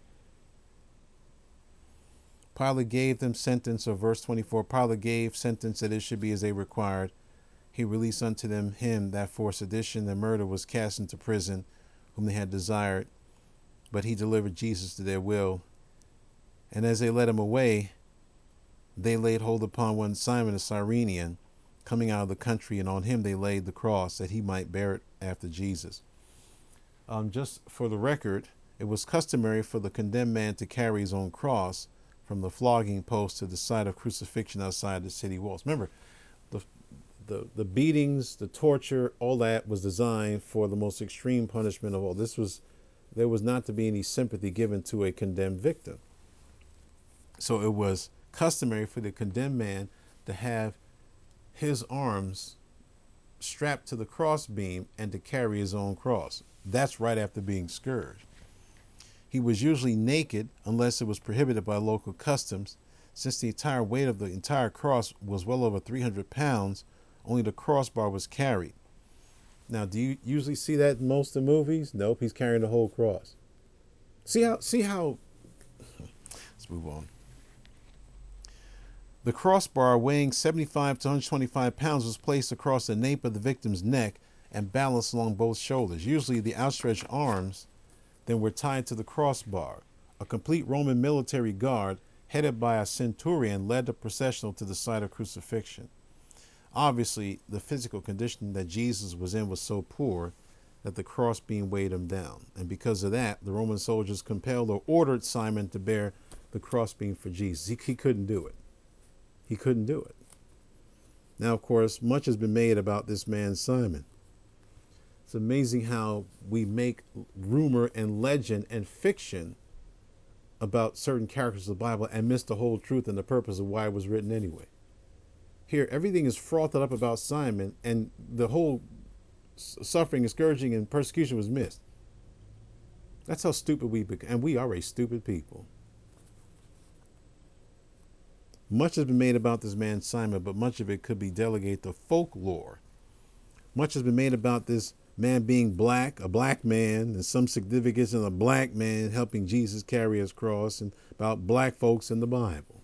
Pilate gave them sentence, or verse 24, Pilate gave sentence that it should be as they required. He released unto them him that for sedition and murder was cast into prison, whom they had desired, but he delivered Jesus to their will. And as they led him away, they laid hold upon one Simon a Cyrenian, coming out of the country, and on him they laid the cross, that he might bear it after Jesus. Just for the record, it was customary for the condemned man to carry his own cross from the flogging post to the site of crucifixion outside the city walls. Remember, the beatings, the torture, all that was designed for the most extreme punishment of all. There was not to be any sympathy given to a condemned victim. So it was customary for the condemned man to have his arms strapped to the crossbeam and to carry his own cross. That's right after being scourged. He was usually naked unless it was prohibited by local customs. Since the entire weight of the entire cross was well over 300 pounds, only the crossbar was carried. Now, do you usually see that in most of the movies? Nope, he's carrying the whole cross. See how let's move on. The crossbar, weighing 75 to 125 pounds, was placed across the nape of the victim's neck and balanced along both shoulders. Usually the outstretched arms then were tied to the crossbar. A complete Roman military guard, headed by a centurion, led the processional to the site of crucifixion. Obviously, the physical condition that Jesus was in was so poor that the crossbeam weighed him down. And because of that, the Roman soldiers compelled or ordered Simon to bear the crossbeam for Jesus. He couldn't do it. He couldn't do it. Now, of course, much has been made about this man, Simon. It's amazing how we make rumor and legend and fiction about certain characters of the Bible and miss the whole truth and the purpose of why it was written anyway. Here, everything is frothed up about Simon, and the whole suffering and scourging and persecution was missed. That's how stupid we become, and we are a stupid people. Much has been made about this man Simon, but much of it could be delegated to folklore. Much has been made about this man being black, a black man, and some significance in a black man helping Jesus carry his cross, and about black folks in the Bible.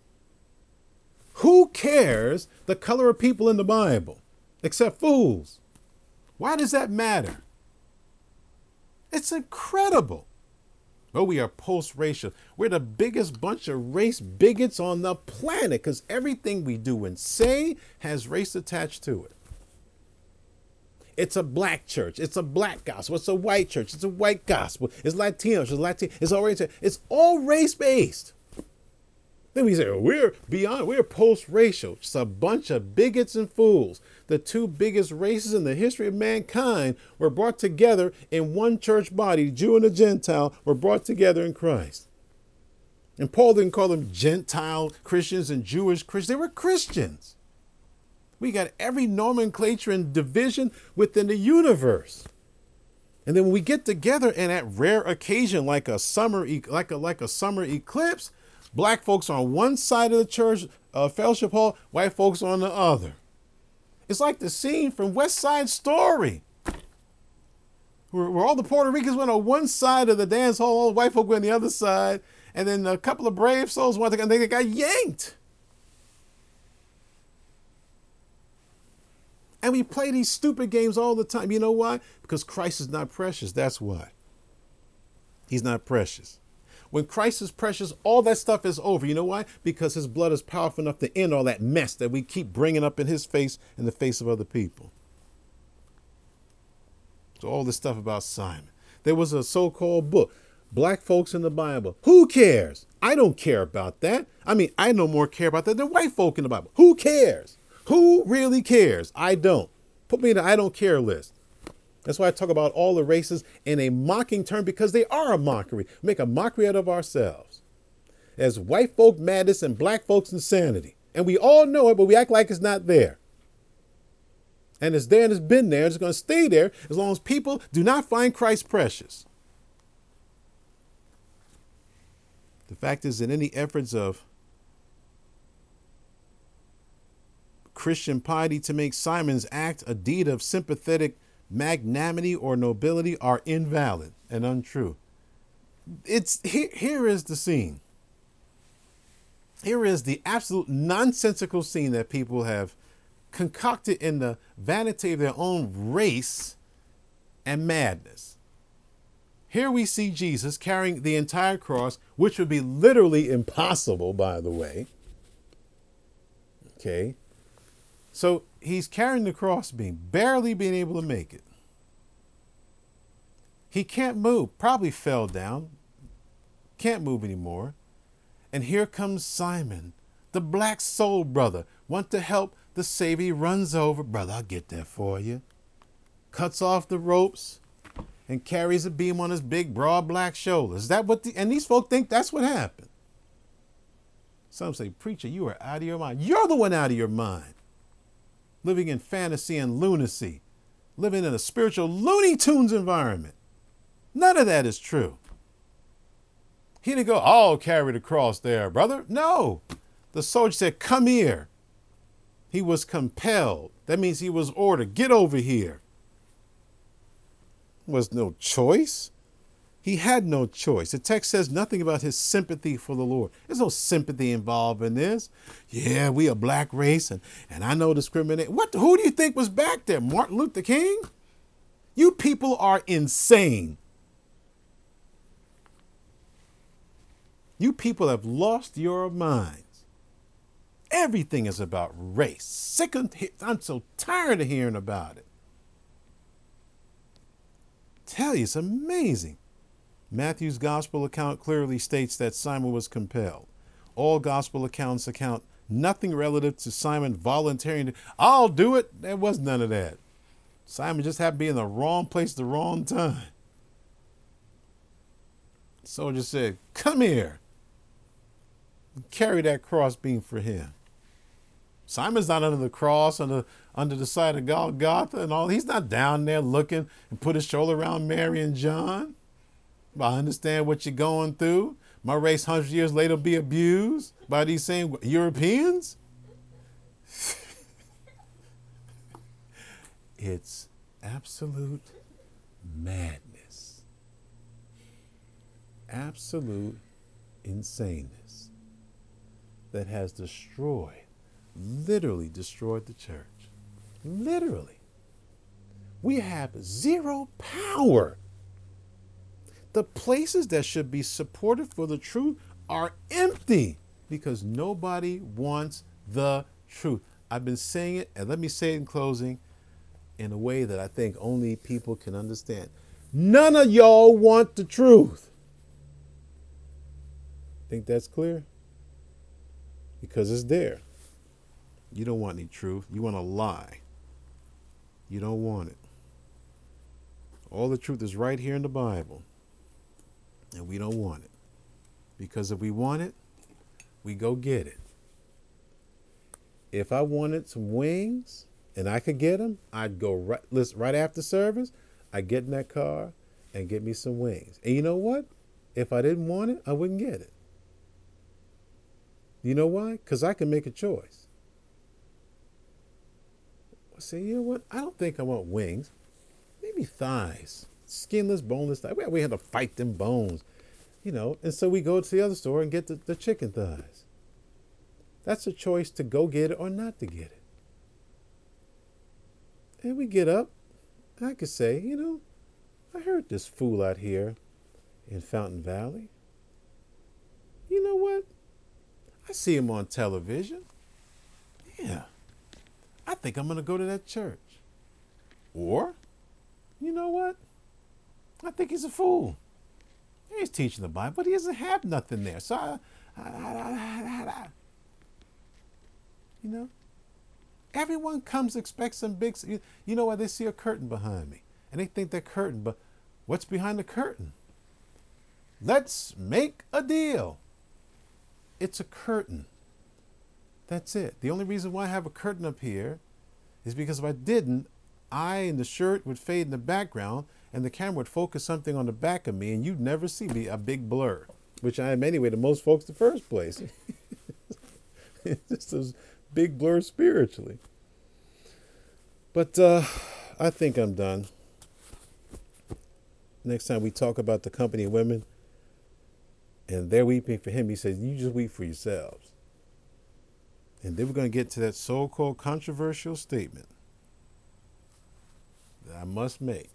Who cares the color of people in the Bible? Except fools. Why does that matter? It's incredible. Oh, we are post-racial. We're the biggest bunch of race bigots on the planet because everything we do and say has race attached to it. It's a black church. It's a black gospel. It's a white church. It's a white gospel. It's Latino. It's Latino. It's Oriental. It's all race-based. Then we say, oh, we're post-racial. Just a bunch of bigots and fools. The two biggest races in the history of mankind were brought together in one church body. Jew and a Gentile were brought together in Christ. And Paul didn't call them Gentile Christians and Jewish Christians. They were Christians. We got every nomenclature and division within the universe. And then when we get together, and at rare occasion, like a summer eclipse, black folks on one side of the church fellowship hall, white folks on the other. It's like the scene from West Side Story, where all the Puerto Ricans went on one side of the dance hall, all the white folk went on the other side, and then a couple of brave souls went and they got yanked. And we play these stupid games all the time. You know why? Because Christ is not precious. That's why. He's not precious. When Christ is precious, all that stuff is over. You know why? Because his blood is powerful enough to end all that mess that we keep bringing up in his face and the face of other people. So all this stuff about Simon. There was a so-called book, Black Folks in the Bible. Who cares? I don't care about that. I mean, I no more care about that than white folk in the Bible. Who cares? Who really cares? I don't. Put me in the I don't care list. That's why I talk about all the races in a mocking term, because they are a mockery. Make a mockery out of ourselves. There's white folk madness and black folks insanity. And we all know it, but we act like it's not there. And it's there and it's been there. It's going to stay there as long as people do not find Christ precious. The fact is that any efforts of Christian piety to make Simon's act a deed of sympathetic magnanimity or nobility are invalid and untrue. Here is the scene. Here is the absolute nonsensical scene that people have concocted in the vanity of their own race and madness. Here we see Jesus carrying the entire cross, which would be literally impossible, by the way. Okay. So he's carrying the cross beam, barely being able to make it. He can't move, probably fell down, can't move anymore. And here comes Simon, the black soul brother, want to help the Savior. He runs over, brother, I'll get that for you. Cuts off the ropes and carries a beam on his big, broad black shoulders. Is that what and these folk think that's what happened. Some say, preacher, you are out of your mind. You're the one out of your mind. Living in fantasy and lunacy. Living in a spiritual Looney Tunes environment. None of that is true. He didn't go, I'll carry the cross there, brother. No. The soldier said, come here. He was compelled. That means he was ordered, get over here. Was no choice. He had no choice. The text says nothing about his sympathy for the Lord. There's no sympathy involved in this. Yeah, we a black race and I know discrimination. Who do you think was back there? Martin Luther King? You people are insane. You people have lost your minds. Everything is about race. I'm so tired of hearing about it. Tell you, it's amazing. Matthew's gospel account clearly states that Simon was compelled. All gospel accounts account nothing relative to Simon volunteering. I'll do it. There was none of that. Simon just happened to be in the wrong place at the wrong time. The soldier said, come here. Carry that crossbeam for him. Simon's not under the cross, under the side of Golgotha and all. He's not down there looking and put his shoulder around Mary and John. I understand what you're going through. My race 100 years later will be abused by these same Europeans. It's absolute madness. Absolute insaneness that has literally destroyed the church. Literally. We have zero power. The places that should be supported for the truth are empty because nobody wants the truth. I've been saying it, and let me say it in closing in a way that I think only people can understand. None of y'all want the truth. Think that's clear? Because it's there. You don't want any truth. You want a lie. You don't want it. All the truth is right here in the Bible. And we don't want it. Because if we want it, we go get it. If I wanted some wings and I could get them, I'd go right after service. I'd get in that car and get me some wings. And you know what? If I didn't want it, I wouldn't get it. You know why? Because I can make a choice. I say, you know what? I don't think I want wings. Maybe thighs. Skinless, boneless thighs. We had to fight them bones. And so we go to the other store and get the chicken thighs. That's a choice to go get it or not to get it. And we get up. I could say, I heard this fool out here in Fountain Valley. You know what? I see him on television. Yeah. I think I'm going to go to that church. Or, you know what? I think he's a fool. He's teaching the Bible, but he doesn't have nothing there. So, everyone comes expects some big, you know why they see a curtain behind me. And they think they're curtain, but what's behind the curtain? Let's make a deal. It's a curtain. That's it. The only reason why I have a curtain up here is because if I didn't, I and the shirt would fade in the background and the camera would focus something on the back of me and you'd never see me, a big blur. which I am anyway to most folks in the first place. It's just a big blur spiritually. But I think I'm done. Next time we talk about the company of women and they're weeping for him, he says, you just weep for yourselves. And then we're going to get to that so-called controversial statement that I must make.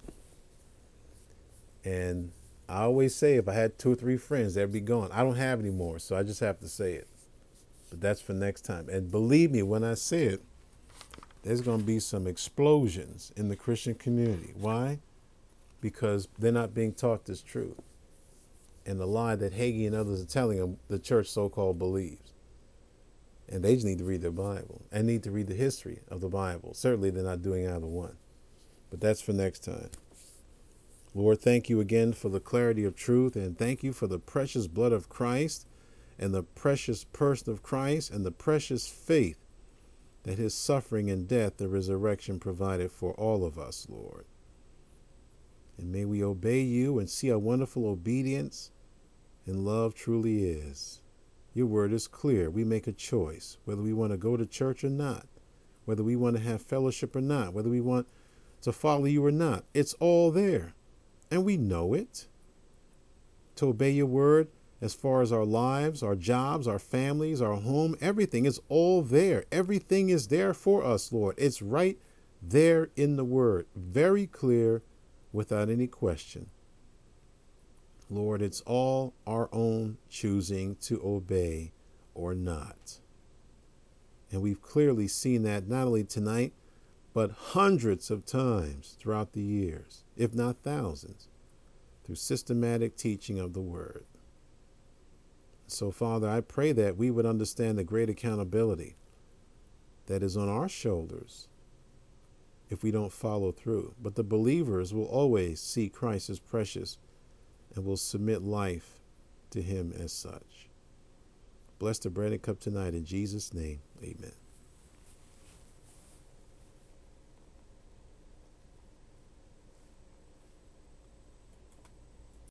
And I always say if I had 2 or 3 friends, they'd be gone. I don't have any more, so I just have to say it. But that's for next time. And believe me, when I say it, there's going to be some explosions in the Christian community. Why? Because they're not being taught this truth. And the lie that Hagee and others are telling them the church so-called believes. And they just need to read their Bible and need to read the history of the Bible. Certainly they're not doing either one. But that's for next time. Lord, thank you again for the clarity of truth, and thank you for the precious blood of Christ and the precious person of Christ and the precious faith that his suffering and death, the resurrection provided for all of us, Lord. And may we obey you and see how wonderful obedience and love truly is. Your word is clear. We make a choice whether we want to go to church or not, whether we want to have fellowship or not, whether we want to follow you or not. It's all there. And we know it. To obey your word as far as our lives, our jobs, our families, our home, everything is all there. Everything is there for us, Lord. It's right there in the word. Very clear, without any question. Lord, it's all our own choosing to obey or not. And we've clearly seen that not only tonight, but hundreds of times throughout the years, if not thousands, through systematic teaching of the word. So, Father, I pray that we would understand the great accountability that is on our shoulders if we don't follow through. But the believers will always see Christ as precious and will submit life to him as such. Bless the bread and cup tonight in Jesus' name. Amen.